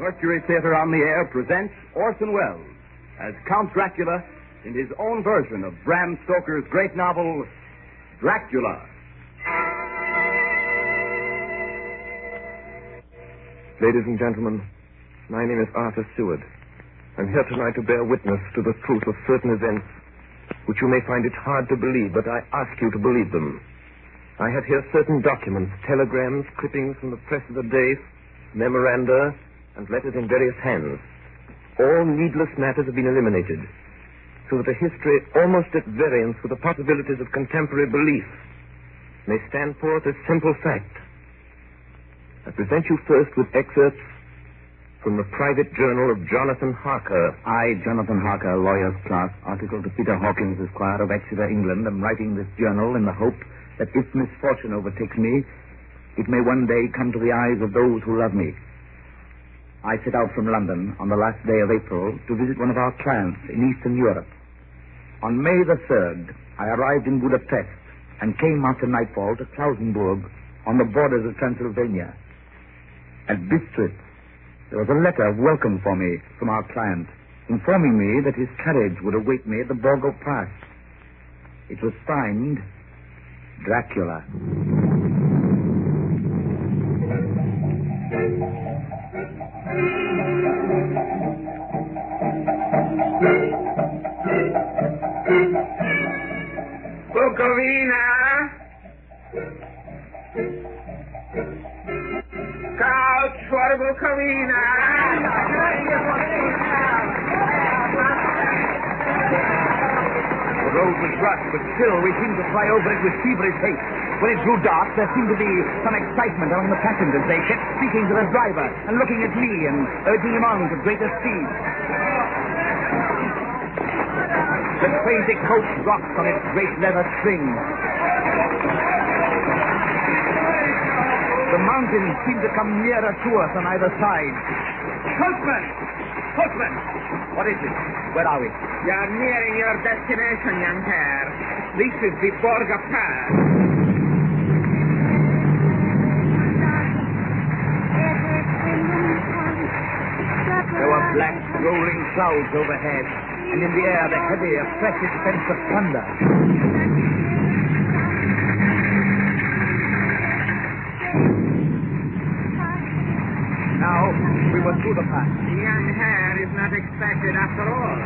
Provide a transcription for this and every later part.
Mercury Theater on the Air presents Orson Welles as Count Dracula in his own version of Bram Stoker's great novel, Dracula. Ladies and gentlemen, my name is Arthur Seward. I'm here tonight to bear witness to the truth of certain events which you may find it hard to believe, but I ask you to believe them. I have here certain documents, telegrams, clippings from the press of the day, memoranda, and letters in various hands. All needless matters have been eliminated, so that a history almost at variance with the possibilities of contemporary belief may stand forth as simple fact. I present you first with excerpts from the private journal of Jonathan Harker. I, Jonathan Harker, lawyer's clerk, article to Peter Hawkins, Esquire of Exeter, England, am writing this journal in the hope that if misfortune overtakes me, it may one day come to the eyes of those who love me. I set out from London on the last day of April to visit one of our clients in Eastern Europe. On May the 3rd, I arrived in Budapest and came after nightfall to Klausenburg on the borders of Transylvania. At Bistritz, there was a letter of welcome for me from our client, informing me that his carriage would await me at the Borgo Pass. It was signed Dracula. Bukovina! Couch for Bukovina! The road was rough, but still we seemed to fly over it with feverish haste. When it grew dark, there seemed to be some excitement among the passengers. They kept speaking to the driver and looking at me and urging him on to greater speed. The crazy coach rocked on its great leather strings. The mountains seemed to come nearer to us on either side. Coachman! Coachman! What is it? Where are we? You are nearing your destination, young Herr. This is the Borgo Pass. There were black, rolling clouds overhead, and in the air the heavy, oppressive sense of thunder. Now, we were through the pass. The young Herr is not expected after all.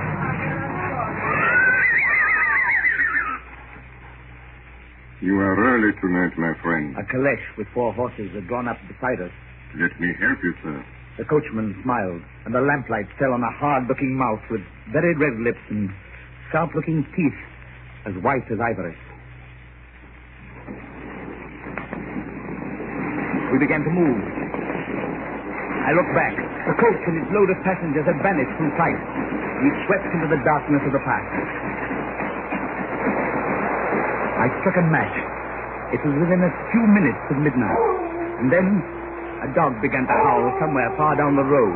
You are early tonight, my friend. A caleche with 4 horses had drawn up beside us. Let me help you, sir. The coachman smiled, and the lamplight fell on a hard-looking mouth with very red lips and sharp-looking teeth as white as ivory. We began to move. I looked back. The coach and its load of passengers had vanished from sight. We swept into the darkness of the pass. I struck a match. It was within a few minutes of midnight. And then a dog began to howl somewhere far down the road.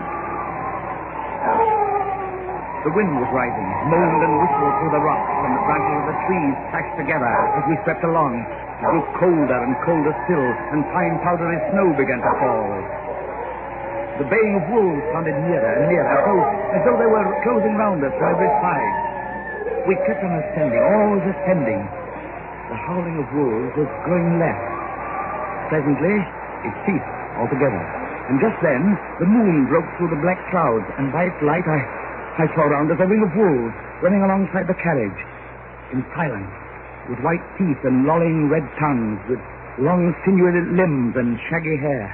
The wind was rising, moaned and whistled through the rocks, and the branches of the trees clashed together as we swept along. It grew colder and colder still, and fine powdery snow began to fall. The baying of wolves sounded nearer and nearer, as though they were closing round us from every side. We kept on ascending, always ascending. The howling of wolves was growing less. Presently, it ceased altogether. And just then, the moon broke through the black clouds, and by its light I saw round us a ring of wolves running alongside the carriage, in silence, with white teeth and lolling red tongues, with long sinewy limbs and shaggy hair.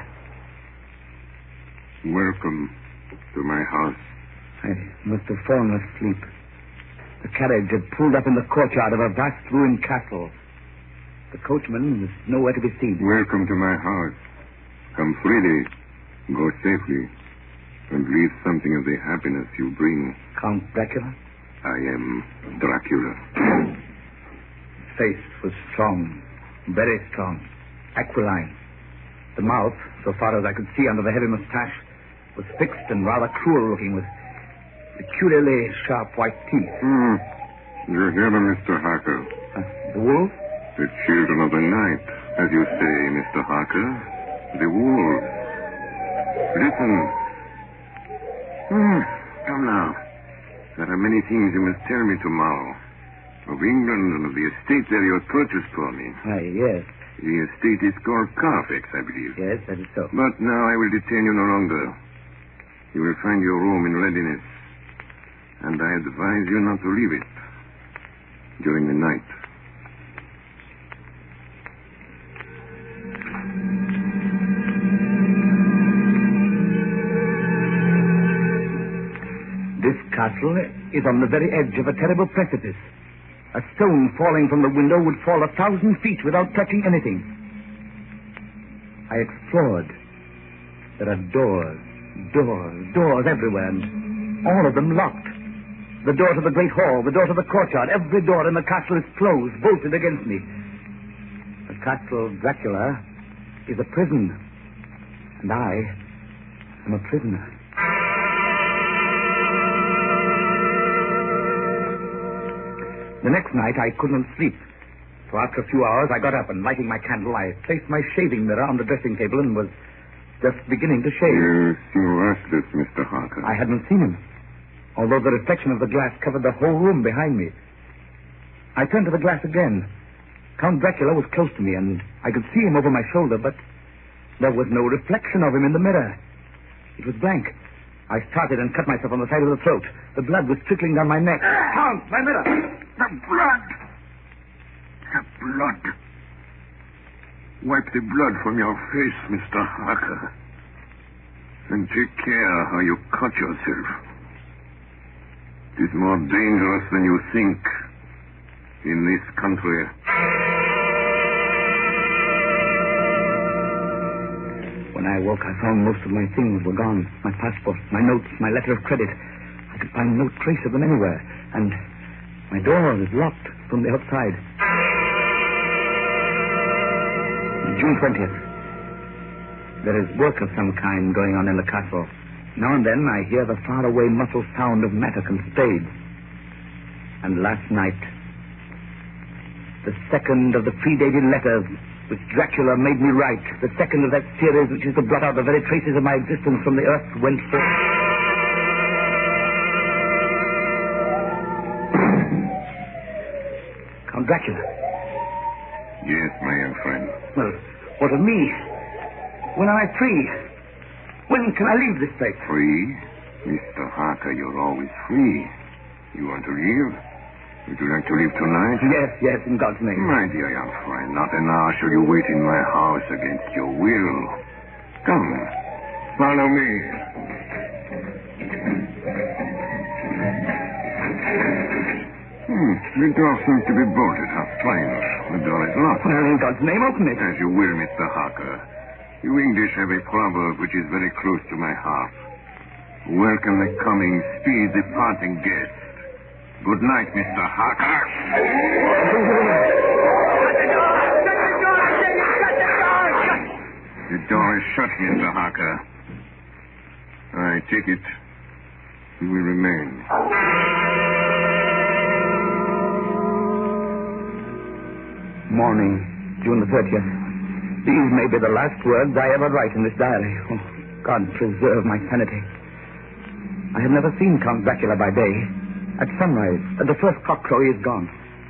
Welcome to my house. I must have fallen asleep. The carriage had pulled up in the courtyard of a vast ruined castle. The coachman was nowhere to be seen. Welcome to my house. Come freely, go safely, and leave something of the happiness you bring. Count Dracula? I am Dracula. His face was strong, very strong, aquiline. The mouth, so far as I could see under the heavy mustache, was fixed and rather cruel-looking, with peculiarly sharp white teeth. You hear them, Mr. Harker? The wolf? The children of the night, as you say, Mr. Harker. The wolves. Listen. Come now. There are many things you must tell me tomorrow. Of England and of the estate there you purchased for me. Yes. The estate is called Carfax, I believe. Yes, that is so. But now I will detain you no longer. You will find your room in readiness. And I advise you not to leave it during the night. This castle is on the very edge of a terrible precipice. A stone falling from the window would fall 1,000 feet without touching anything. I explored. There are doors everywhere, and all of them locked. The door to the great hall, the door to the courtyard, every door in the castle is closed, bolted against me. The castle Dracula is a prison, and I am a prisoner. The next night, I couldn't sleep. So after a few hours, I got up and, lighting my candle, I placed my shaving mirror on the dressing table and was just beginning to shave. You seem restless, Mr. Harker. I hadn't seen him, although the reflection of the glass covered the whole room behind me. I turned to the glass again. Count Dracula was close to me, and I could see him over my shoulder, but there was no reflection of him in the mirror. It was blank. I started and cut myself on the side of the throat. The blood was trickling down my neck. Count, my mirror! The blood! The blood! Wipe the blood from your face, Mr. Harker. And take care how you cut yourself. It is more dangerous than you think in this country. When I awoke, I found most of my things were gone. My passport, my notes, my letter of credit. I could find no trace of them anywhere. And my door is locked from the outside. June 20th. There is work of some kind going on in the castle. Now and then I hear the faraway muffled sound of mattock and spades. And last night, the second of the predated letters which Dracula made me write, the second of that series which is to blot out the very traces of my existence from the earth, went forth. Count Dracula. Yes, my young friend. Well, what of me? When am I free? When can I leave this place? Free? Mr. Harker, you're always free. You want to leave? Would you like to leave tonight? Yes, in God's name. My dear young friend, not an hour shall you wait in my house against your will. Come, follow me. The door seems to be bolted. How strange. The door is locked. Well, in God's name, open it. As you will, Mr. Harker. You English have a proverb which is very close to my heart. Welcome the coming, speed the parting guest. Good night, Mr. Harker. The door is shut, Mr. Harker. I take it you will remain. Morning, June the 30th. These may be the last words I ever write in this diary. Oh, God preserve my sanity. I have never seen Count Dracula by day. At sunrise, at the first cockcrow, he is gone.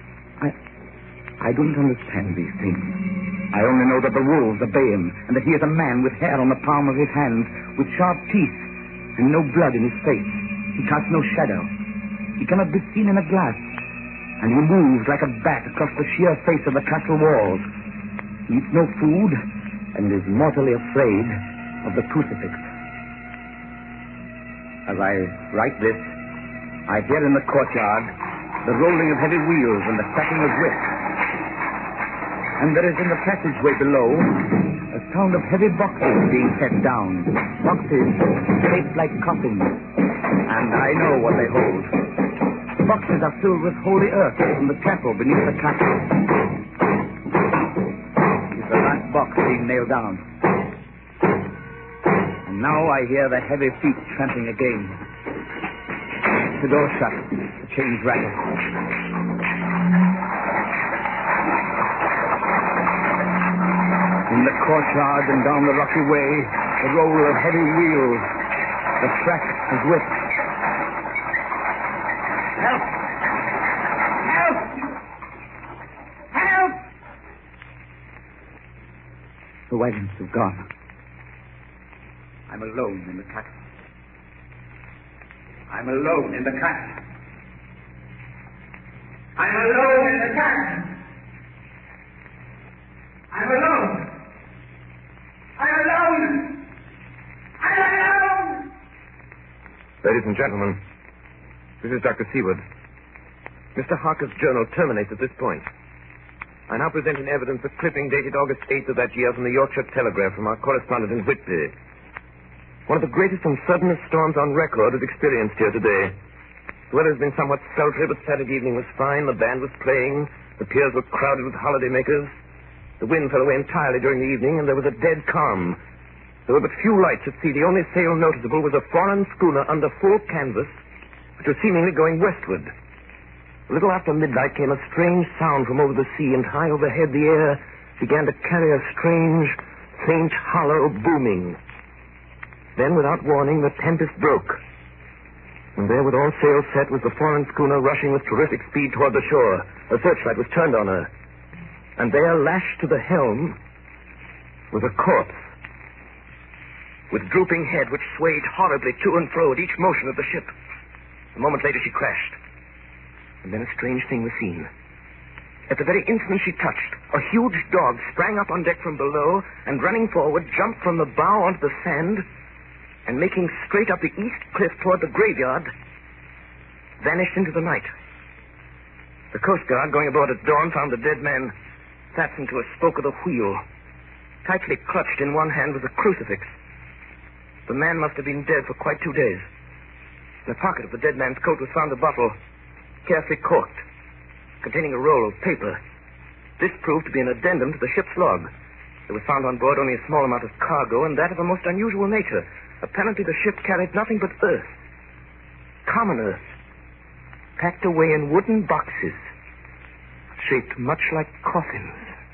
I don't understand these things. I only know that the wolves obey him, and that he is a man with hair on the palm of his hand, with sharp teeth, and no blood in his face. He casts no shadow. He cannot be seen in a glass, and he moves like a bat across the sheer face of the castle walls. He eats no food, and is mortally afraid of the crucifix. As I write this, I hear in the courtyard the rolling of heavy wheels and the cracking of whips. And there is in the passageway below a sound of heavy boxes being set down. Boxes shaped like coffins. And I know what they hold. The boxes are filled with holy earth from the chapel beneath the castle. It's the last box being nailed down. And now I hear the heavy feet tramping again. The door shut. The chains rattle. In the courtyard and down the rocky way, the roll of heavy wheels. The crack is whip. Help! Help! Help! The wagons have gone. I'm alone in the castle. I'm alone in the castle. I'm alone in the castle. I'm alone. I'm alone. I'm alone. Ladies and gentlemen, this is Dr. Seward. Mr. Harker's journal terminates at this point. I now present in evidence a clipping dated August 8th of that year from the Yorkshire Telegraph from our correspondent in Whitby. One of the greatest and suddenest storms on record is experienced here today. The weather has been somewhat sultry, but Saturday evening was fine. The band was playing. The piers were crowded with holidaymakers. The wind fell away entirely during the evening, and there was a dead calm. There were but few lights at sea. The only sail noticeable was a foreign schooner under full canvas, which was seemingly going westward. A little after midnight came a strange sound from over the sea, and high overhead the air began to carry a strange, faint, hollow booming. Then, without warning, the tempest broke. And there, with all sails set, was the foreign schooner rushing with terrific speed toward the shore. A searchlight was turned on her. And there, lashed to the helm, was a corpse, with drooping head which swayed horribly to and fro at each motion of the ship. A moment later, she crashed. And then a strange thing was seen. At the very instant she touched, a huge dog sprang up on deck from below and, running forward, jumped from the bow onto the sand and, making straight up the east cliff toward the graveyard, vanished into the night. The Coast Guard, going aboard at dawn, found the dead man fastened to a spoke of the wheel. Tightly clutched in one hand was a crucifix. The man must have been dead for quite 2 days. In the pocket of the dead man's coat was found a bottle, carefully corked, containing a roll of paper. This proved to be an addendum to the ship's log. There was found on board only a small amount of cargo, and that of a most unusual nature. Apparently the ship carried nothing but earth. Common earth. Packed away in wooden boxes, shaped much like coffins.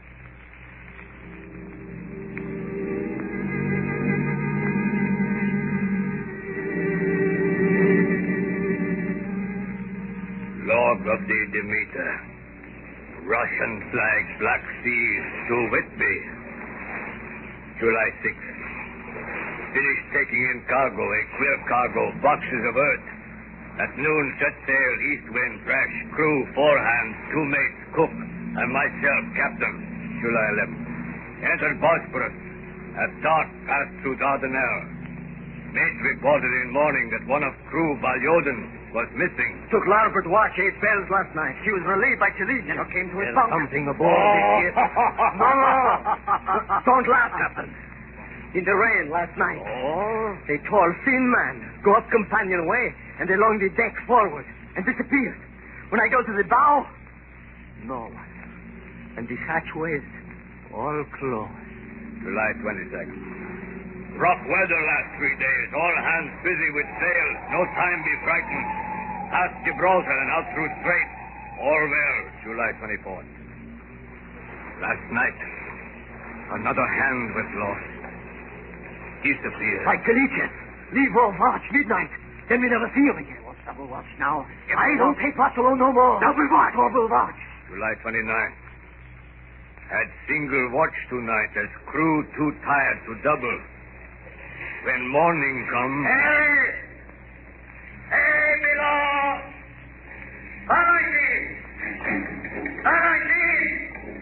Log of the Demeter. Russian flag, Black Sea, to Whitby. July 6th. Finished taking in cargo, a clear cargo, boxes of earth. At noon, set sail, east wind, fresh, crew, 4 hands, 2 mates, cook, and myself, captain. July 11th. Entered Bosporus. At dark, passed through Dardanelles. Mate reported in morning that one of crew, Balyoden, was missing. Took larboard watch 8 bells last night. She was relieved by Chilesian, who came to his bunk. Something aboard this ship. No. Don't laugh, Captain. In the rain last night. Oh? A tall, thin man go up companionway and along the deck forward and disappeared. When I go to the bow, no one. And the hatchways all closed. July 22nd. Rough weather last 3 days. All hands busy with sail. No time be frightened. Past Gibraltar and out through Strait. All well. July 24th. Last night, another hand was lost. Disappeared. Like Galician. Leave off watch, midnight. Then we never see him again. What's double watch now? I don't take watch alone no more. Double watch. Double watch. July 29th. Had single watch tonight as crew too tired to double. When morning comes... Hey! Hey, below! Barricade! Barricade!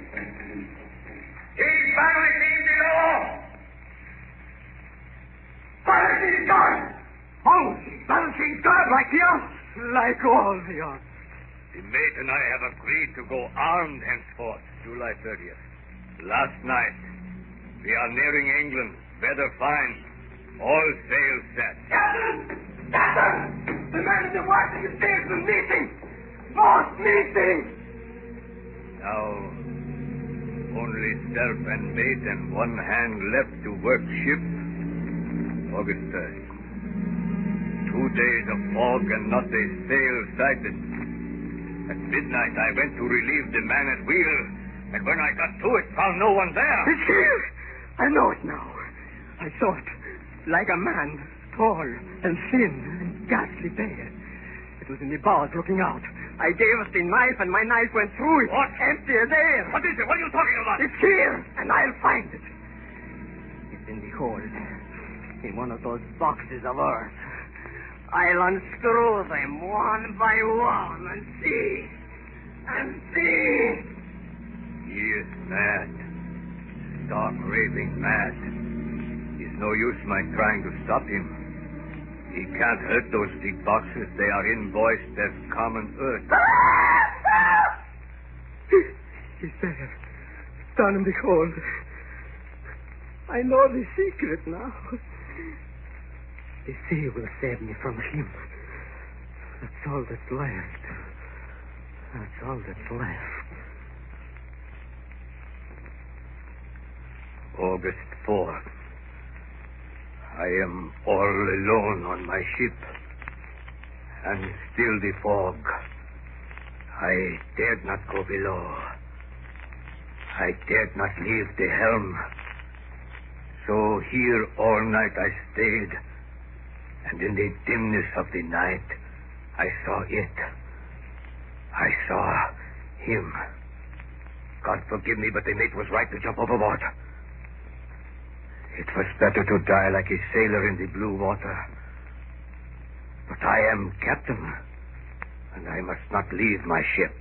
He's barricade below! Barricade's gone! Oh, barricade's gone like the others. Like all the others. The mate and I have agreed to go armed henceforth, July 30th. Last night, we are nearing England. Weather fine. All sail set. Captain! Captain! The man in the watch is stairs is meeting! Boss meeting! Now, only self and mate and 1 hand left to work ship. August 3rd. 2 days of fog and not a sail sighted. At midnight, I went to relieve the man at wheel, and when I got to it, found no one there. It's here! I know it now. I saw it. Like a man tall and thin and ghastly pale. It was in the bows looking out. I gave it the knife, and my knife went through it. What? Empty as air. What is it? What are you talking about? It's here, and I'll find it. It's in the hold, in one of those boxes of earth. I'll unscrew them one by one and see. And see. He is mad. Stark, raving mad. It's no use my trying to stop him. He can't hurt those deep boxes. They are invoiced as common earth. He's there. Down in the hold. I know the secret now. The sea will save me from him. That's all that's left. That's all that's left. August 4th. I am all alone on my ship. And still the fog. I dared not go below. I dared not leave the helm. So here all night I stayed. And in the dimness of the night, I saw it. I saw him. God forgive me, but the mate was right to jump overboard. It was better to die like a sailor in the blue water. But I am captain, and I must not leave my ship.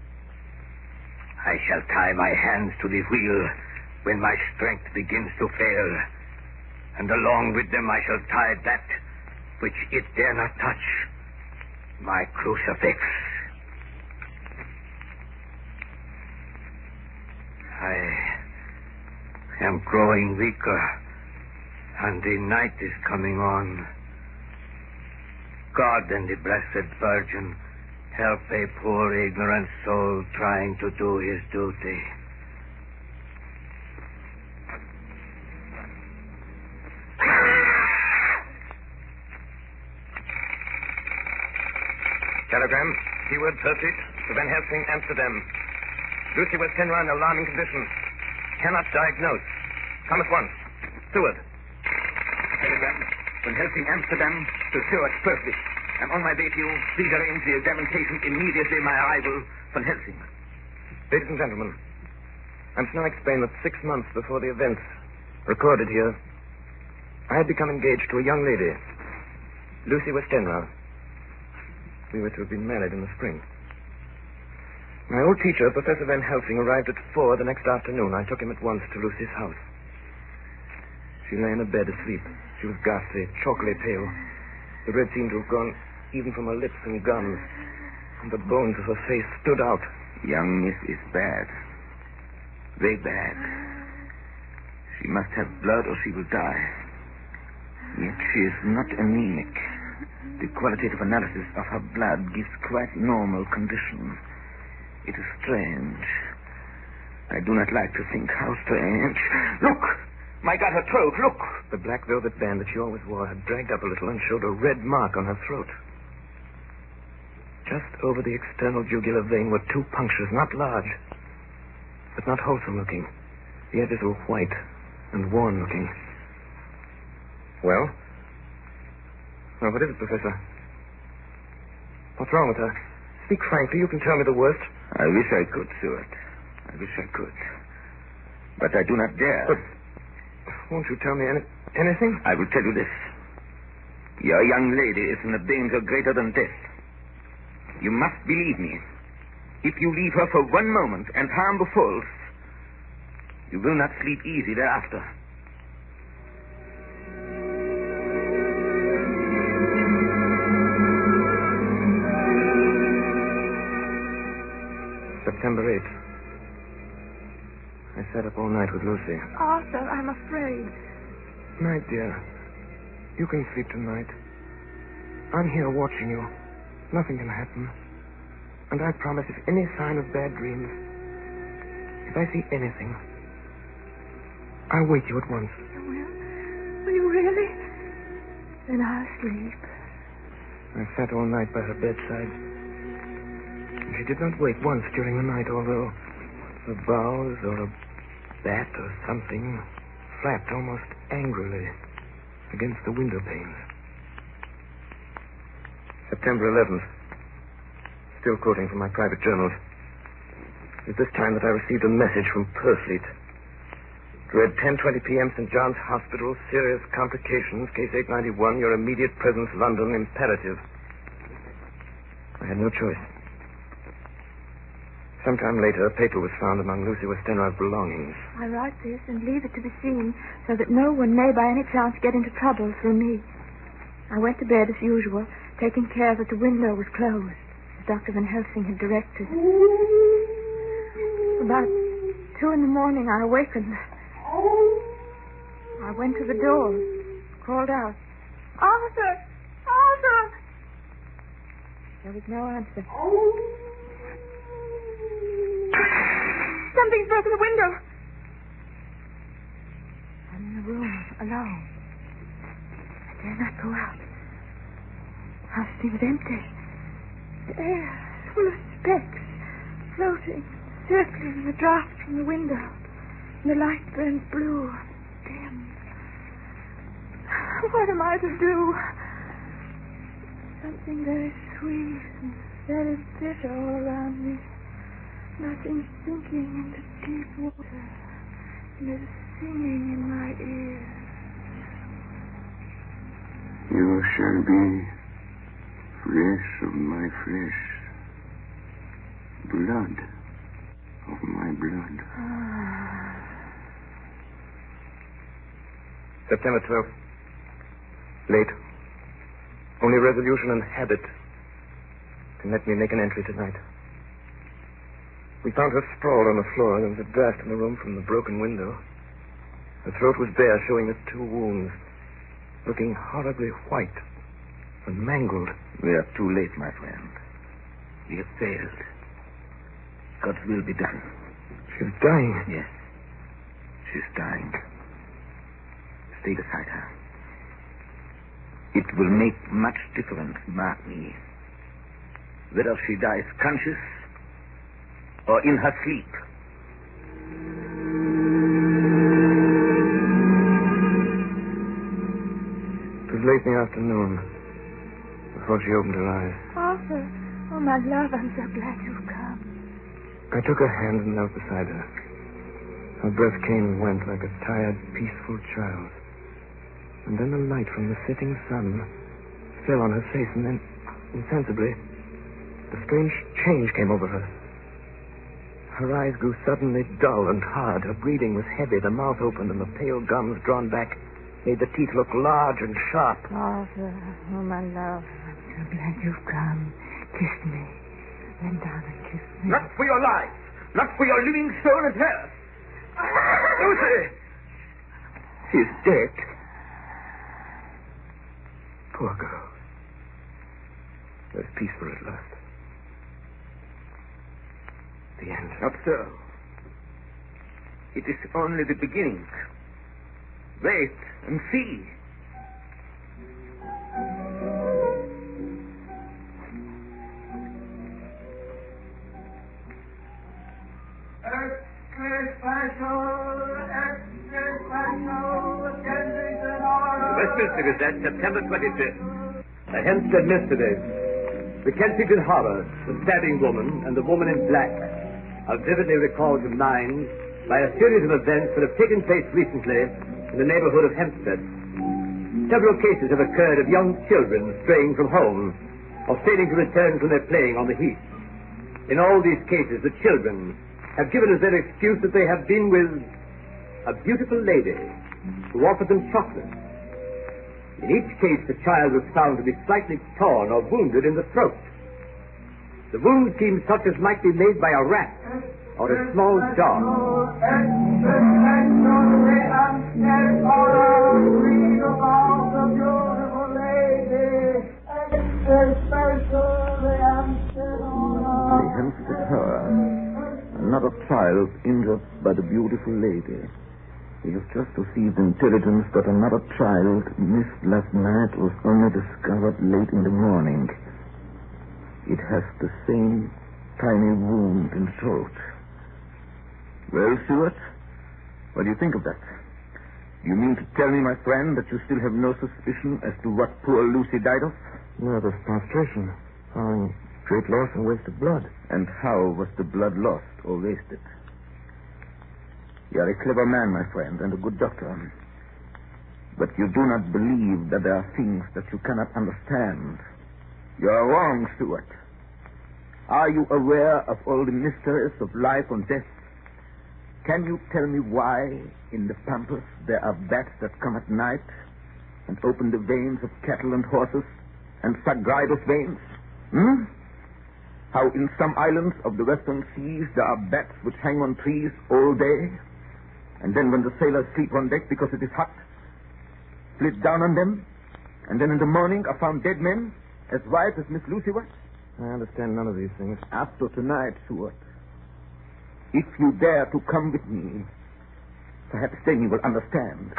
I shall tie my hands to the wheel when my strength begins to fail, and along with them I shall tie that which it dare not touch, my crucifix. I am growing weaker, and the night is coming on. God and the Blessed Virgin help a poor ignorant soul trying to do his duty. Telegram, keyword pursuit to Van Helsing, Amsterdam. Lucy West Henry in alarming condition. Cannot diagnose. Come at once. Steward. Telegram, Van Helsing, Amsterdam, to Stewart Pursley. I'm on my way to you. Please arrange the examination immediately my arrival, Van Helsing. Ladies and gentlemen, I must now explain that 6 months before the events recorded here, I had become engaged to a young lady, Lucy Westenra. We were to have been married in the spring. My old teacher, Professor Van Helsing, arrived at 4 the next afternoon. I took him at once to Lucy's house. She lay in a bed asleep. She was ghastly, chalkily pale. The red seemed to have gone even from her lips and gums, and the bones of her face stood out. Young Miss is bad. Very bad. She must have blood or she will die. Yet she is not anemic. The qualitative analysis of her blood gives quite normal conditions. It is strange. I do not like to think how strange. Look! My God, her throat, look! The black velvet band that she always wore had dragged up a little and showed a red mark on her throat. Just over the external jugular vein were 2 punctures, not large, but not wholesome looking. The edges were white and worn looking. Well, what is it, Professor? What's wrong with her? Speak frankly. You can tell me the worst. I wish I could, Stewart. I wish I could. But I do not dare. But won't you tell me anything? I will tell you this. Your young lady is in a danger greater than death. You must believe me. If you leave her for 1 moment and harm befalls, you will not sleep easy thereafter. September 8th. I sat up all night with Lucy. Arthur, I'm afraid. Night, dear. You can sleep tonight. I'm here watching you. Nothing can happen. And I promise if any sign of bad dreams, if I see anything, I'll wake you at once. You will? Will you really? Then I'll sleep. I sat all night by her bedside. She did not wake once during the night, although the boughs or a bat or something flapped almost angrily against the window panes. September 11th. Still quoting from my private journals. It was this time that I received a message from Purfleet. It read 10:20 p.m. St. John's Hospital, serious complications, case 891, your immediate presence, London, imperative. I had no choice. Sometime later, a paper was found among Lucy Westenra's belongings. I write this and leave it to be seen so that no one may by any chance get into trouble through me. I went to bed as usual, taking care that the window was closed, as Dr. Van Helsing had directed. About 2 a.m, I awakened. I went to the door, called out, "Arthur! Arthur!" There was no answer. Something's broken the window. I'm in the room, alone. I dare not go out. The house seems empty. The air is full of specks, floating, circling in the draught from the window. And the light burns blue, dim. What am I to do? Something very sweet and very bitter all around me. Nothing sinking into deep water. And there's singing in my ears. You shall be flesh of my flesh, blood of my blood. September 12th. Late. Only resolution and habit can let me make an entry tonight. We found her sprawled on the floor. There was a draft in the room from the broken window. Her throat was bare, showing the 2 wounds, looking horribly white and mangled. We are too late, my friend. We have failed. God's will be done. She's dying. Yes. She's dying. Stay beside her. It will make much difference, mark me, whether she dies conscious or in her sleep. It was late in the afternoon before she opened her eyes. Arthur, oh, my love, I'm so glad you've come. I took her hand and knelt beside her. Her breath came and went like a tired, peaceful child. And then the light from the setting sun fell on her face, and then, insensibly, a strange change came over her. Her eyes grew suddenly dull and hard. Her breathing was heavy. The mouth opened, and the pale gums drawn back made the teeth look large and sharp. Arthur, oh, my love, I'm so glad you've come. Kiss me. Bend down and kiss me. Not for your life. Not for your living soul and health. Lucy! She's dead. Poor girl. There's peace for her at last. The end. Not so. It is only the beginning. Wait and see. Westminster Gazette, September 25th. A Hempstead Yesterday. The Kensington Horror, the stabbing woman, and the woman in black are vividly recalled to mind by a series of events that have taken place recently in the neighborhood of Hempstead. Several cases have occurred of young children straying from home or failing to return from their playing on the heath. In all these cases, the children have given as their excuse that they have been with a beautiful lady who offered them chocolate. In each case, the child was found to be slightly torn or wounded in the throat. The wound seemed such as might be made by a rat or a small dog. The Hempstead Horror. Another child injured by the beautiful lady. We have just received intelligence that another child missed last night was only discovered late in the morning. It has the same tiny wound in the throat. Well, Stuart, what do you think of that? You mean to tell me, my friend, that you still have no suspicion as to what poor Lucy died of? Nervous prostration, following great loss and waste of blood. And how was the blood lost or wasted? You are a clever man, my friend, and a good doctor. But you do not believe that there are things that you cannot understand. You are wrong, Stuart. Are you aware of all the mysteries of life and death? Can you tell me why in the pampas there are bats that come at night and open the veins of cattle and horses and suck Grydos veins? How in some islands of the western seas there are bats which hang on trees all day, and then when the sailors sleep on deck because it is hot, split down on them, and then in the morning are found dead men, as white as Miss Lucy was? I understand none of these things. After tonight, Stuart, if you dare to come with me, perhaps then you will understand.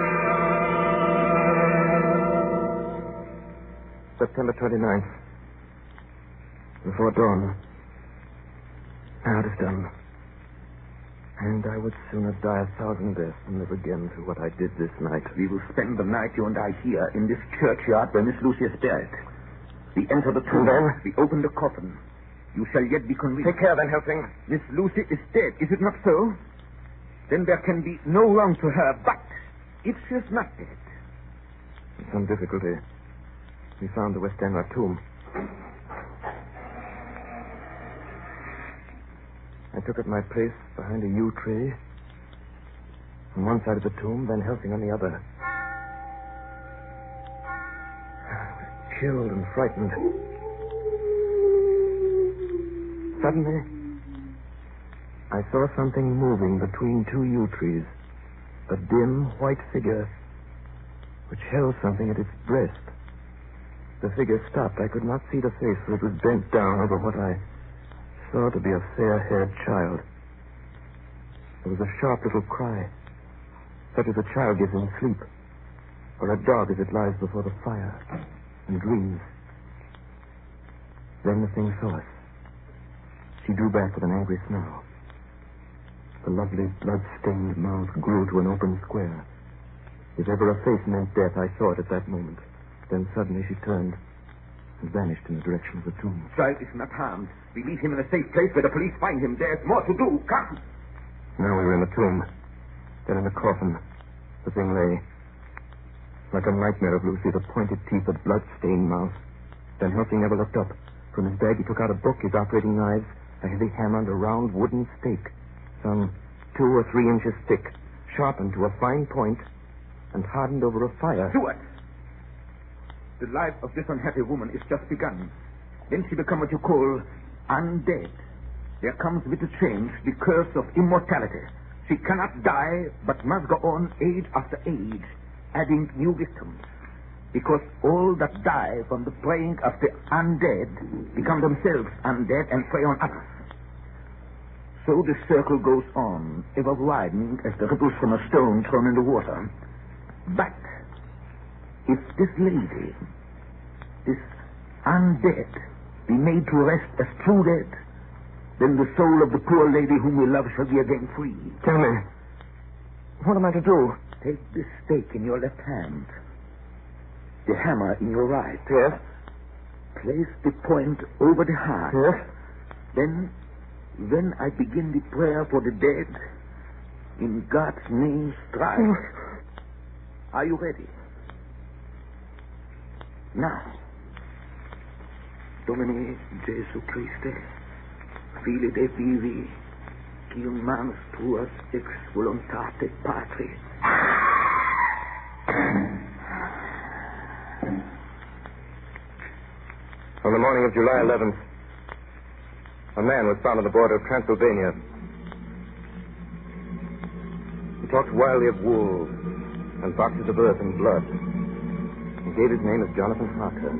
September 29th. Before dawn. Now it is done. And I would sooner die 1,000 deaths than live again through what I did this night. We will spend the night, you and I, here in this churchyard where Miss Lucy is buried. We enter the tomb. Then? We open the coffin. You shall yet be convinced. Take care, Van Helsing. Miss Lucy is dead, is it not so? Then there can be no wrong to her. But if she is not dead... With some difficulty, we found the Westenra tomb. I took up my place behind a yew tree. On one side of the tomb, Van Helsing on the other. I was chilled and frightened. Suddenly, I saw something moving between two yew trees. A dim, white figure which held something at its breast. The figure stopped. I could not see the face, for it was bent down over what I saw to be a fair-haired child. There was a sharp little cry, such as a child gives in sleep, or a dog as it lies before the fire and dreams. Then the thing saw us. She drew back with an angry snarl. The lovely, blood-stained mouth grew to an open square. If ever a face meant death, I saw it at that moment. Then suddenly she turned and vanished in the direction of the tomb. Child is not harmed. We leave him in a safe place where the police find him. There's more to do. Come. Now we were in the tomb. Then in the coffin. The thing lay. Like a nightmare of Lucy, the pointed teeth, the blood-stained mouth. Van Helsing never looked up. From his bag he took out a book, his operating knives, a heavy hammer, and a round wooden stake, some 2 or 3 inches thick, sharpened to a fine point, and hardened over a fire. Stuart! The life of this unhappy woman is just begun. Then she become what you call undead. There comes with the change the curse of immortality. She cannot die, but must go on age after age, adding new victims. Because all that die from the preying of the undead become themselves undead and prey on others. So the circle goes on, ever widening as the ripples from a stone thrown in the water. But if this lady, this undead, be made to rest as true dead, then the soul of the poor lady whom we love shall be again free. Tell me, what am I to do? Take this stake in your left hand, the hammer in your right. Yes. Place the point over the heart. Yes. Then, when I begin the prayer for the dead, in God's name strike. Are you ready? Now, Domine Jesu Christe, Fili de vivi, quium manus tuas ex voluntate Patri. On the morning of July 11th, a man was found on the border of Transylvania. He talked wildly of wolves and boxes of earth and blood. He gave his name as Jonathan Harker.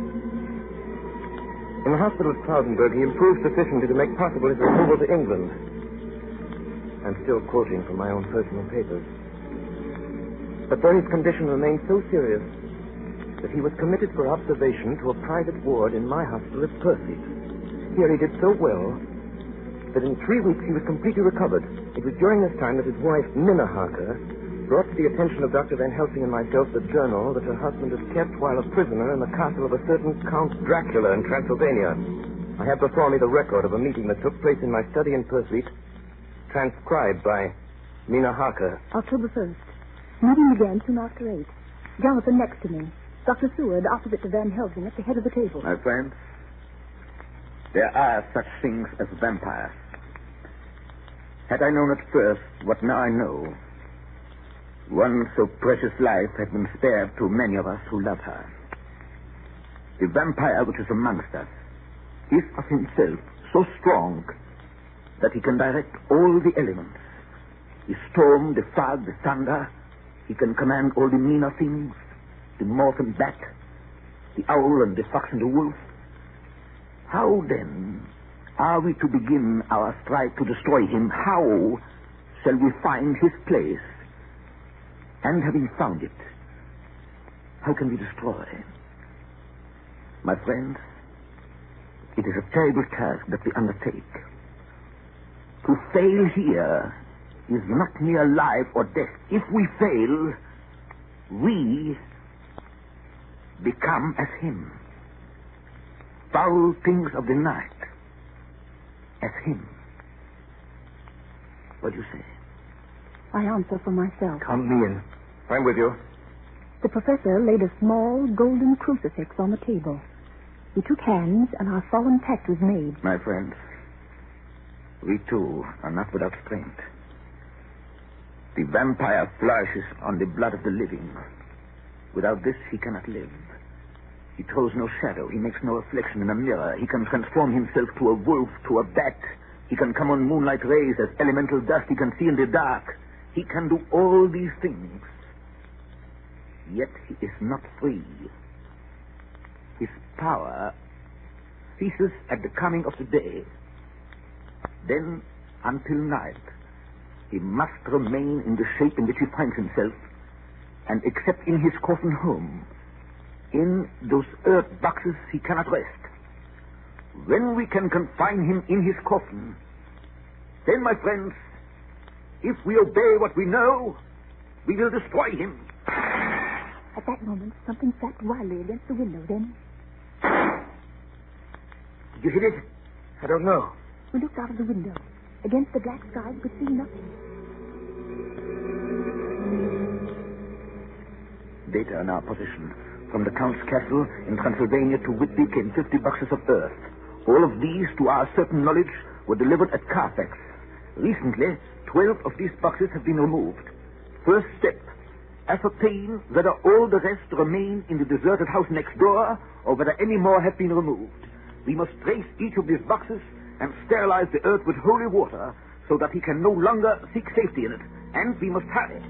In the hospital at Klausenberg, he improved sufficiently to make possible his removal to England. I'm still quoting from my own personal papers. But then his condition remained so serious that he was committed for observation to a private ward in my hospital at Percy. Here he did so well that in 3 weeks he was completely recovered. It was during this time that his wife, Minna Harker, brought to the attention of Dr. Van Helsing and myself the journal that her husband is kept while a prisoner in the castle of a certain Count Dracula in Transylvania. I have before me the record of a meeting that took place in my study in Pursuit, transcribed by Mina Harker. October 1st. Meeting began soon after 8. Jonathan next to me. Dr. Seward opposite to Van Helsing at the head of the table. My friends, there are such things as vampires. Had I known at first what now I know, one so precious life had been spared to many of us who love her. The vampire which is amongst us is of himself so strong that he can direct all the elements. The storm, the fog, the thunder. He can command all the meaner things, the moth and bat, the owl and the fox and the wolf. How, then, are we to begin our strike to destroy him? How shall we find his place? And having found it, how can we destroy? My friends, it is a terrible task that we undertake. To fail here is not mere life or death. If we fail, we become as him. Foul things of the night, as him. What do you say? I answer for myself. Count me in. I'm with you. The professor laid a small golden crucifix on the table. We took hands, and our solemn pact was made. My friends, we too are not without strength. The vampire flourishes on the blood of the living. Without this, he cannot live. He throws no shadow. He makes no reflection in a mirror. He can transform himself to a wolf, to a bat. He can come on moonlight rays as elemental dust. He can see in the dark. He can do all these things. Yet he is not free. His power ceases at the coming of the day. Then, until night, he must remain in the shape in which he finds himself, and except in his coffin home, in those earth boxes, he cannot rest. When we can confine him in his coffin, then, my friends, if we obey what we know, we will destroy him. At that moment, something slapped wildly against the window. Then... Did you hit it? I don't know. We looked out of the window. Against the black sky, we could see nothing. Data in our possession. From the Count's castle in Transylvania to Whitby came 50 boxes of earth. All of these, to our certain knowledge, were delivered at Carfax. Recently, 12 of these boxes have been removed. First step, ascertain whether all the rest remain in the deserted house next door or whether any more have been removed. We must trace each of these boxes and sterilize the earth with holy water so that he can no longer seek safety in it. And we must hurry.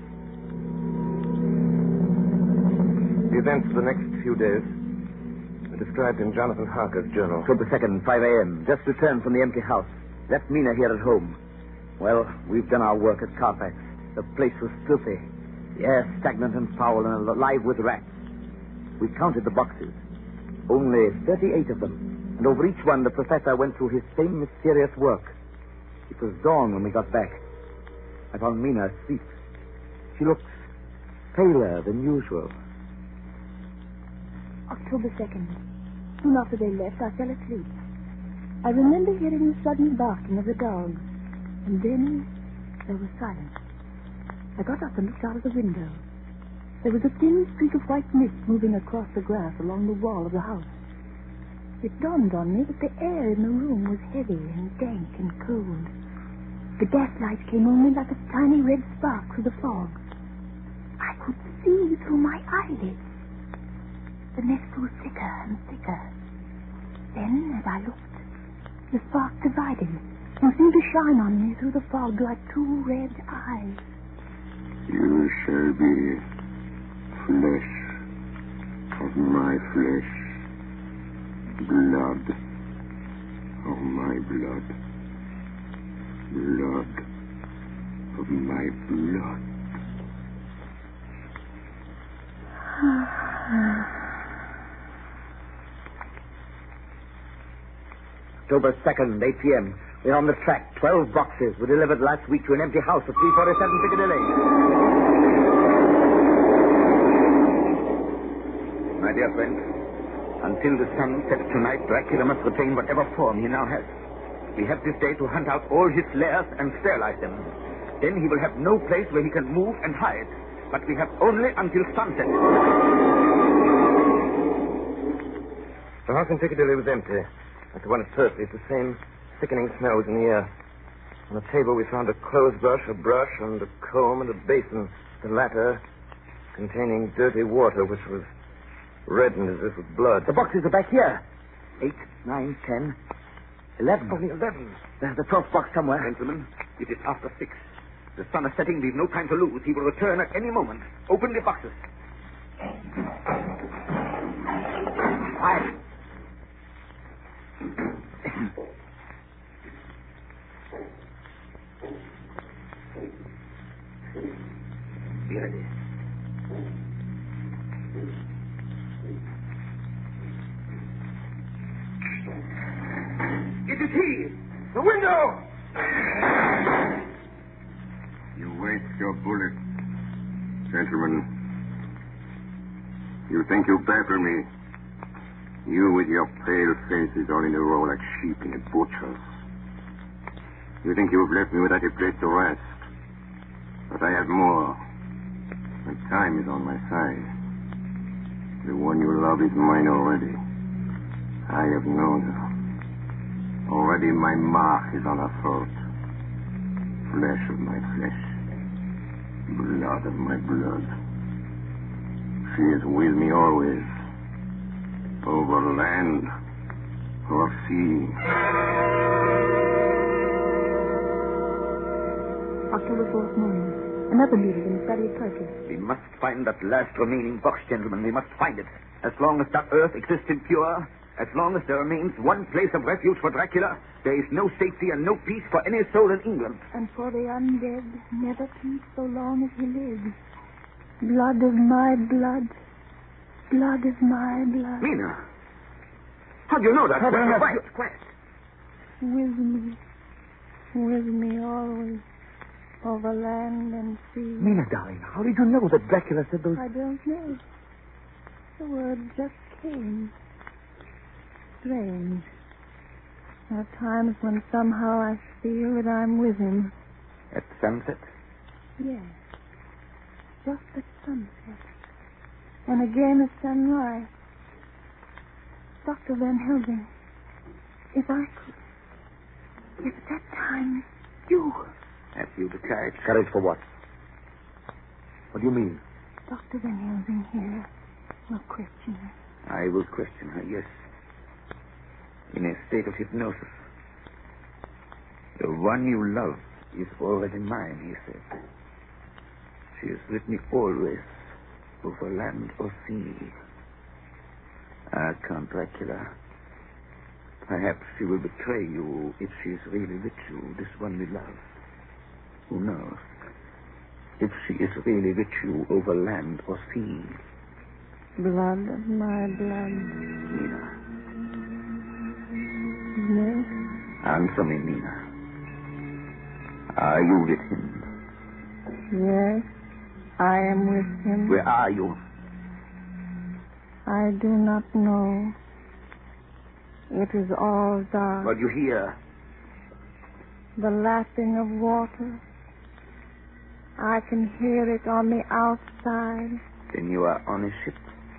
The events of the next few days are described in Jonathan Harker's journal. October 2nd, 5 a.m. Just returned from the empty house. Left Mina here at home. Well, we've done our work at Carfax. The place was filthy. The air stagnant and foul and alive with rats. We counted the boxes. Only 38 of them. And over each one, the professor went through his same mysterious work. It was dawn when we got back. I found Mina asleep. She looks paler than usual. October 2nd. Soon after they left, I fell asleep. I remember hearing the sudden barking of the dogs. And then there was silence. I got up and looked out of the window. There was a thin streak of white mist moving across the grass along the wall of the house. It dawned on me that the air in the room was heavy and dank and cold. The gaslight came only like a tiny red spark through the fog. I could see through my eyelids. The mist grew thicker and thicker. Then, as I looked, the spark divided and seemed to shine on me through the fog like two red eyes. You shall be flesh of my flesh, blood of my blood, blood of my blood. October 2nd, 8 p.m. We're on the track. 12 boxes were delivered last week to an empty house at 347 Piccadilly. My dear friend, until the sun sets tonight, Dracula must retain whatever form he now has. We have this day to hunt out all his lairs and sterilize them. Then he will have no place where he can move and hide. But we have only until sunset. The house in Piccadilly was empty. Like the one at Pursley, it's the same thickening smells in the air. On the table we found a clothes brush, a brush, and a comb, and a basin. The latter containing dirty water, which was reddened as if with blood. The boxes are back here. 8, 9, 10, 11. Only 11. There's the 12th box somewhere. Gentlemen, it is after 6. The sun is setting. We've no time to lose. He will return at any moment. Open the boxes. Quiet. Be ready. It is he! The window! You waste your bullet. Gentlemen, you think you baffle me. You with your pale faces all in a row like sheep in a butcher's. You think you've left me without a place to rest. But I have more. My time is on my side. The one you love is mine already. I have known her. Already my mark is on her throat. Flesh of my flesh. Blood of my blood. She is with me always. Over land or sea. October 4th morning. Another meeting in the study of Turkey. We must find that last remaining box, gentlemen. We must find it. As long as that earth exists impure, as long as there remains one place of refuge for Dracula, there is no safety and no peace for any soul in England. And for the undead, never peace so long as he lives. Blood of my blood. Blood of my blood. Mina! How do you know that? Quiet. With me always. Over land and sea. Mina, darling, how did you know that Dracula said those... I don't know. The word just came. Strange. There are times when somehow I feel that I'm with him. At sunset? Yes. Just at sunset. And again at sunrise. Dr. Van Helsing, if I could... If at that time you... Have you the courage? Courage for what? What do you mean? Dr. Van Helsing here will question her. I will question her, yes. In a state of hypnosis. The one you love is already mine, he said. She is with me always, over land or sea. Ah, Count Dracula. Perhaps she will betray you if she is really with you, this one we love. Who knows? If she is really with you over land or sea. Blood of my blood. Mina. Yes? Answer me, Mina. Are you with him? Yes, I am with him. Where are you? I do not know. It is all dark. What do you hear? The lapping of water. I can hear it on the outside. Then you are on a ship.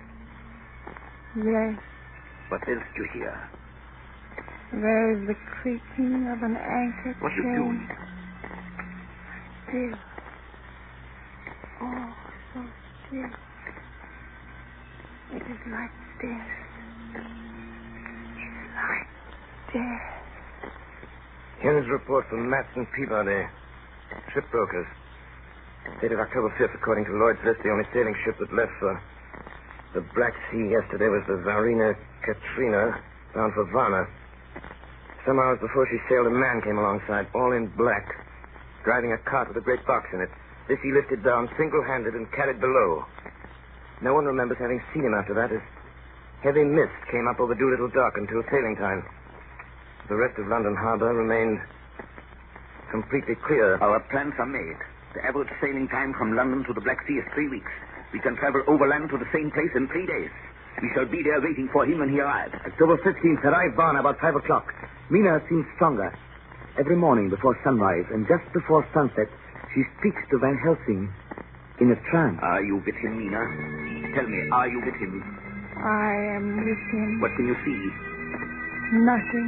Yes. What else do you hear? There is the creaking of an anchor What are you chain. doing? Still. Oh, so still. It is like death. It's like death. Here's a report from Matson Peabody, shipbrokers. Dated October 5th, according to Lloyd's list, the only sailing ship that left for the Black Sea yesterday was the Tsarina Katrina, bound for Varna. Some hours before she sailed, a man came alongside, all in black, driving a cart with a great box in it. This he lifted down single-handed and carried below. No one remembers having seen him after that, as heavy mist came up over Doolittle Dock until sailing time. The rest of London Harbor remained completely clear. Our plans are made. The average sailing time from London to the Black Sea is 3 weeks. We can travel overland to the same place in 3 days. We shall be there waiting for him when he arrives. October 15th, arrived Varna about 5 o'clock. Mina seems stronger. Every morning before sunrise and just before sunset, she speaks to Van Helsing in a trance. Are you with him, Mina? Tell me, are you with him? I am with him. What can you see? Nothing.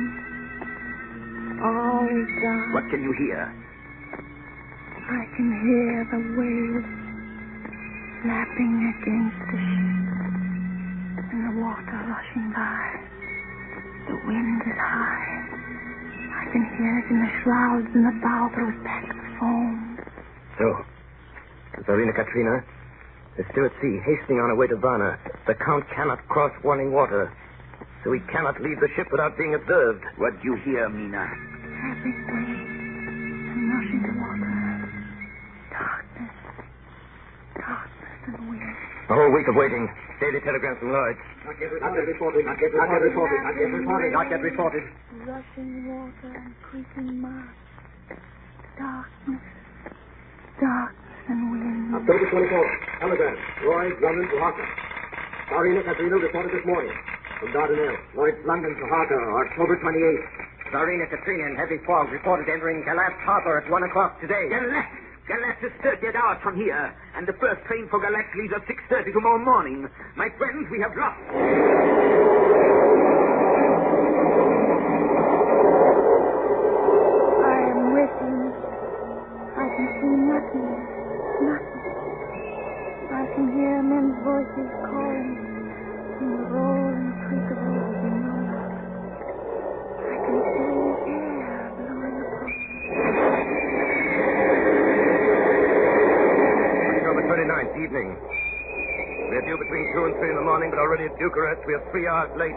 All is dark. What can you hear? I can hear the waves lapping against the ship and the water rushing by. The wind is high. I can hear it in the shrouds and the bow throws back the foam. So, Tsarina Katrina is still at sea, hastening on her way to Varna. The Count cannot cross warning water, so he cannot leave the ship without being observed. What do you hear, Mina? Happy waves and rushing water. Darkness. Darkness and wind. A whole week of waiting. Daily telegrams from Lloyd. Not yet reported. Not yet reported. Rushing water and creaking mud. Darkness. Darkness and wind. October 24th. Telegram. Lloyd, London to Harker. Tsarina Katrina reported this morning from Dardanelles. Lloyd, London to Harker, October 28th. Tsarina Katrina in heavy fog reported entering Galatz Harbor at 1 o'clock today. Galatz is 38 hours from here, and the first train for Galatz leaves at 6:30 tomorrow morning. My friends, we have lost. I am with him. I can see nothing. Nothing. I can hear men's voices calling in the roll and creak of oars in moonlight. I can feel the air blowing across me. October 29th, evening. We are due between 2 and 3 in the morning, but already at Bucharest we are 3 hours late.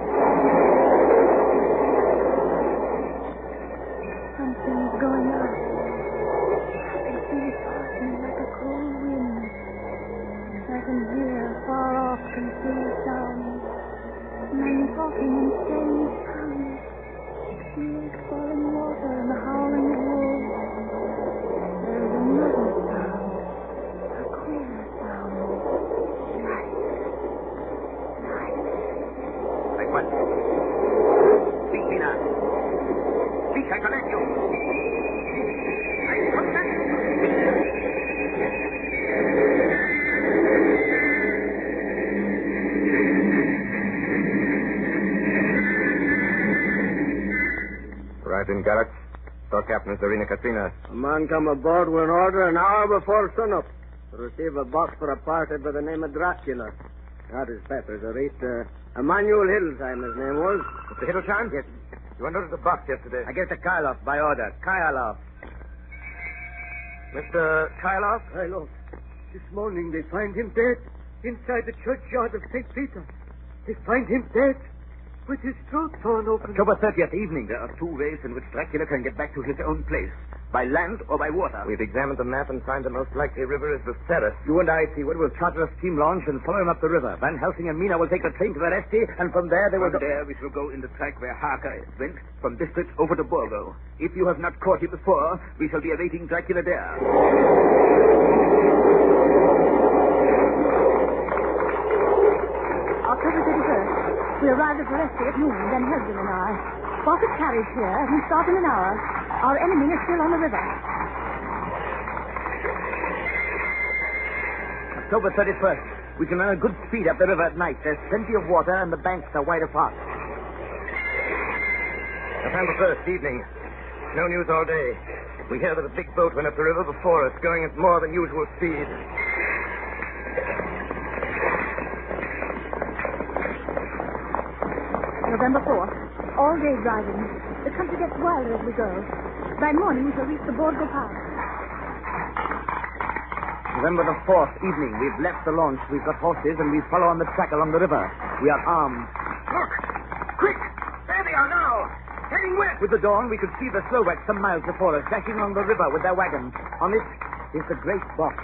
Something's going on. I can see it passing like a cold wind. I can hear far off confused sounds. Men talking in strange tongues. Hear falling water and the howling of wolves. There is another sound. A queer sound. Light. Like what? Speak, Mina. Speak, I command you. I command you. Arrived in Galatz. Saw Captain Tsarina Katrina. A man come aboard with an order an hour before sunup to receive a box for a party by the name of Dracula. Got his papers. I reached Emmanuel Hildesheim, his name was. Mr. Hildesheim? Yes. You unloaded the box yesterday. I gave to Kyloff by order. Kyloff. Mr. Kyloff? Hey, look. This morning they find him dead inside the churchyard of St. Peter. They find him dead with his throat torn open. October 30th evening, there are 2 ways in which Dracula can get back to his own place. By land or by water. We've examined the map and find the most likely river is the Ceres. You and I, Seaward, will charter a steam launch and follow him up the river. Van Helsing and Mina will take the train to Veresti, and from there they will... From there, we shall go in the track where Harker went, from Bistritz over to Borgo. If you have not caught him before, we shall be awaiting Dracula there. October 31st. We arrived at Veresti at noon, Van Helsing and I. Spotted carriage here. We start in an hour. Our enemy is still on the river. October 31st. We can run a good speed up the river at night. There's plenty of water, and the banks are wide apart. November 1st, evening. No news all day. We hear that a big boat went up the river before us, going at more than usual speed. November 4th. All day driving. The country gets wilder as we go. By morning we shall reach the Borgo Pass. November the 4th, evening. We've left the launch. We've got horses, and we follow on the track along the river. We are armed. Look! Quick! There they are now! Heading west! With the dawn, we could see the Slovaks some miles before us, dashing along the river with their wagons. On it is the great box.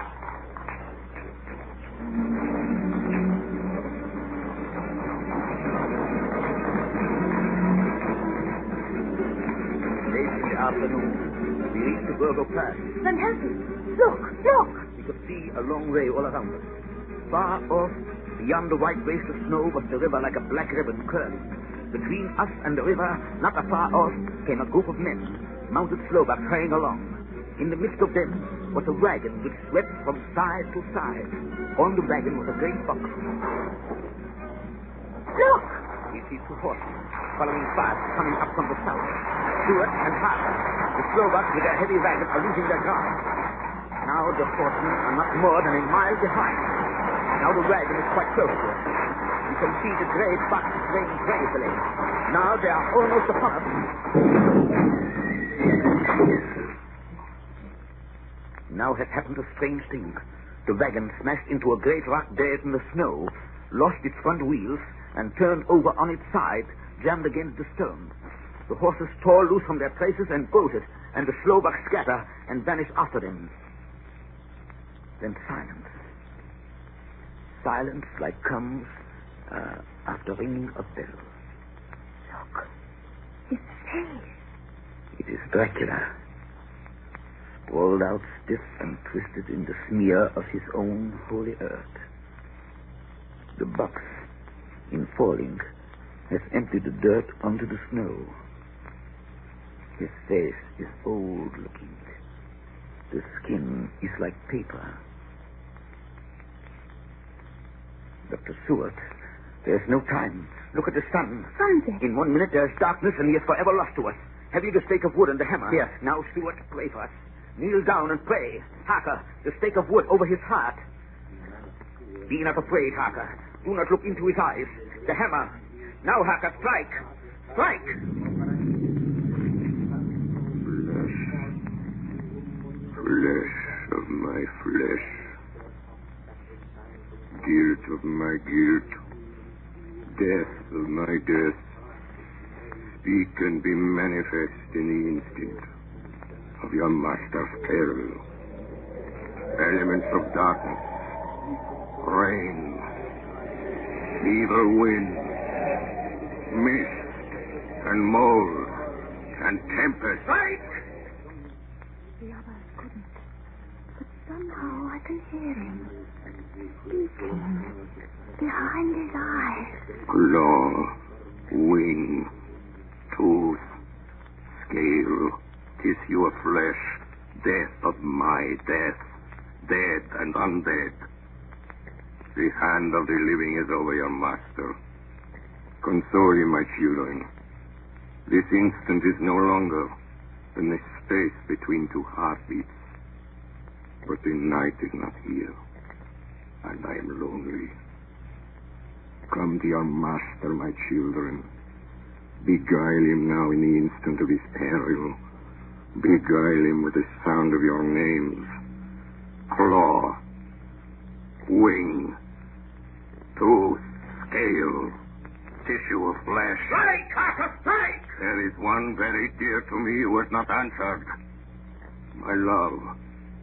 Afternoon. We reached the Borgo Pass. Van Helsing, look, look! We could see a long way all around us. Far off, Beyond the white waste of snow was the river like a black ribbon curling. Between us and the river, not afar off, came a group of men, mounted Slovaks hurrying along. In the midst of them was a wagon which swept from side to side. On the wagon was a great box. Look! We see two horses following fast, coming up from the south. Stewart and Harper. The Slovaks with their heavy wagon are losing their ground. Now the horsemen are not more than a mile behind. Now the wagon is quite close to us. You can see the great box swaying gracefully. Now they are almost upon us. Now has happened a strange thing. The wagon smashed into a great rock bed in the snow, lost its front wheels, and turned over on its side, jammed against the stone. The horses tore loose from their places and bolted, and the Slovaks scatter and vanish after them. Then silence. Silence like comes after ringing a bell. Look. His face. It is Dracula, sprawled out stiff and twisted in the smear of his own holy earth. The box, in falling, has emptied the dirt onto the snow. His face is old-looking. The skin is like paper. Dr. Seward, there's no time. Look at the sun. Sunset. In 1 minute there's darkness and he is forever lost to us. Have you the stake of wood and the hammer? Yes. Now, Stewart, pray for us. Kneel down and pray. Harker, the stake of wood over his heart. Be not afraid, Harker. Do not look into his eyes. The hammer. Now, Harker, strike. Strike! Flesh of my flesh. Guilt of my guilt. Death of my death. Speak and be manifest in the instant of your master's peril. Elements of darkness, rain, evil wind, mist, and mold, and tempest. Strike! The others couldn't. But somehow I can hear him. Speaking. Behind his eyes. Claw, wing, tooth, scale, tissue of flesh, death of my death, dead and undead. The hand of the living is over your master. Console him, my children. This instant is no longer than the space between two heartbeats. But the night is not here, and I am lonely. Come to your master, my children. Beguile him now in the instant of his peril. Beguile him with the sound of your names. Claw, wing, tooth, scale, tissue of flesh. Strike, Harker, strike! There is one very dear to me who has not answered. My love,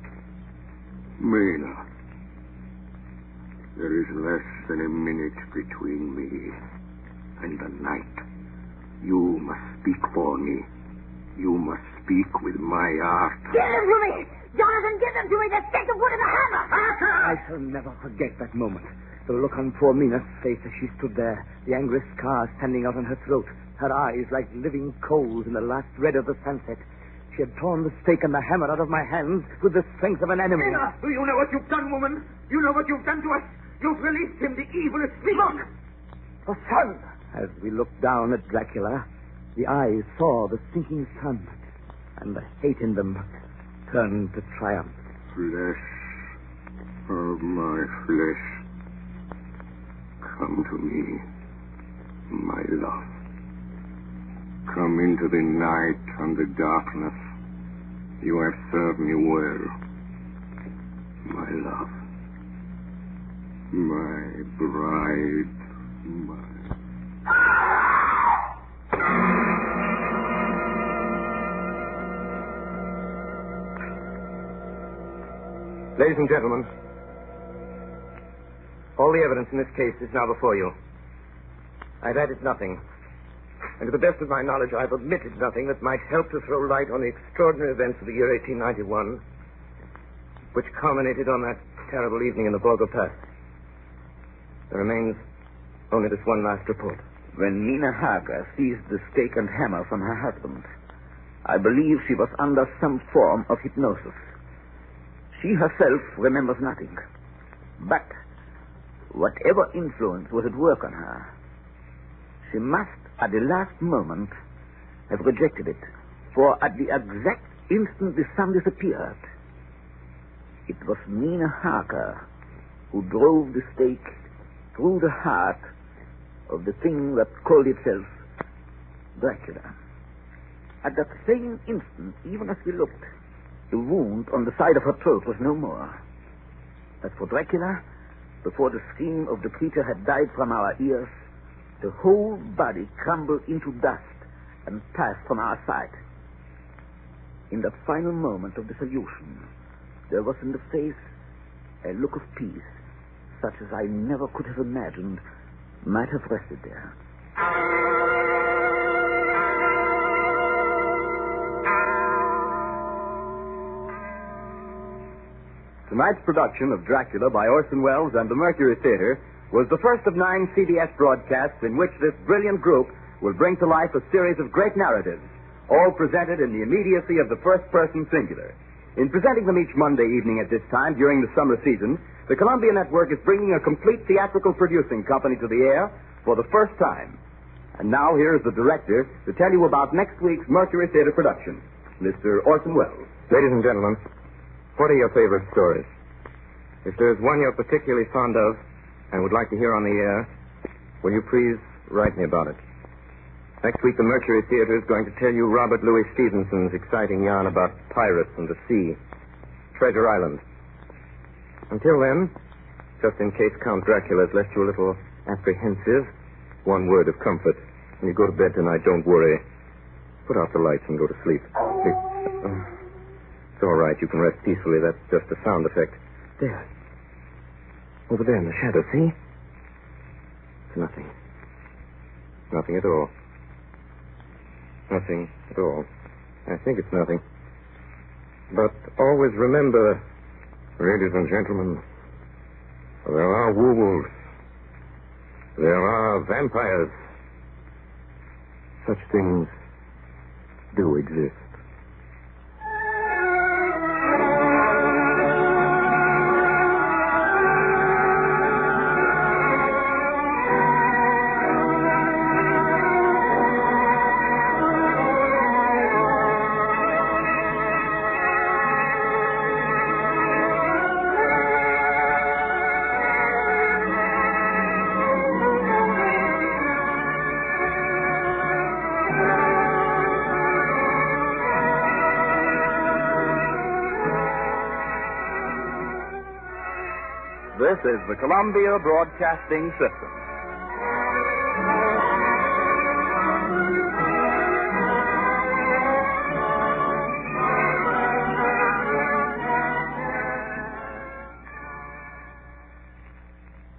Mina. There is less than a minute between me and the night. You must speak for me. You must speak with my heart. Give them to me! Jonathan, give them to me! The stake of wood and the hammer! I shall never forget that moment. The look on poor Mina's face as she stood there, the angry scar standing out on her throat, her eyes like living coals in the last red of the sunset. She had torn the stake and the hammer out of my hands with the strength of an enemy. Mina, do you know what you've done, woman? You know what you've done to us? You've released him. The evil is free. Look! The sun! As we looked down at Dracula, the eyes saw the sinking sun, and the hate in them turned to triumph. Flesh of my flesh. Come to me, my love. Come into the night and the darkness. You have served me well, my love. My bride, my... Ladies and gentlemen, all the evidence in this case is now before you. I've added nothing. And to the best of my knowledge, I've omitted nothing that might help to throw light on the extraordinary events of the year 1891, which culminated on that terrible evening in the Borgo Pass. There remains only this one last report. When Mina Harker seized the stake and hammer from her husband, I believe she was under some form of hypnosis. She herself remembers nothing. But whatever influence was at work on her, she must, at the last moment, have rejected it. For at the exact instant the sun disappeared, it was Mina Harker who drove the stake through the heart of the thing that called itself Dracula. At that same instant, even as we looked, the wound on the side of her throat was no more. As for Dracula, before the scream of the creature had died from our ears, the whole body crumbled into dust and passed from our sight. In that final moment of dissolution, there was in the face a look of peace, such as I never could have imagined might have rested there. Tonight's production of Dracula by Orson Welles and the Mercury Theater was the first of 9 CBS broadcasts in which this brilliant group will bring to life a series of great narratives, all presented in the immediacy of the first-person singular. In presenting them each Monday evening at this time during the summer season, the Columbia Network is bringing a complete theatrical producing company to the air for the first time. And now here is the director to tell you about next week's Mercury Theater production, Mr. Orson Welles. Ladies and gentlemen, what are your favorite stories? If there's one you're particularly fond of and would like to hear on the air, will you please write me about it? Next week, the Mercury Theater is going to tell you Robert Louis Stevenson's exciting yarn about pirates and the sea, Treasure Island. Until then, just in case Count Dracula has left you a little apprehensive, one word of comfort. When you go to bed tonight, don't worry. Put out the lights and go to sleep. It's all right. You can rest peacefully. That's just a sound effect. There. Over there in the shadow, see? It's nothing. Nothing at all. Nothing at all. I think it's nothing. But always remember, ladies and gentlemen, there are werewolves. There are vampires. Such things do exist. This is the Columbia Broadcasting System.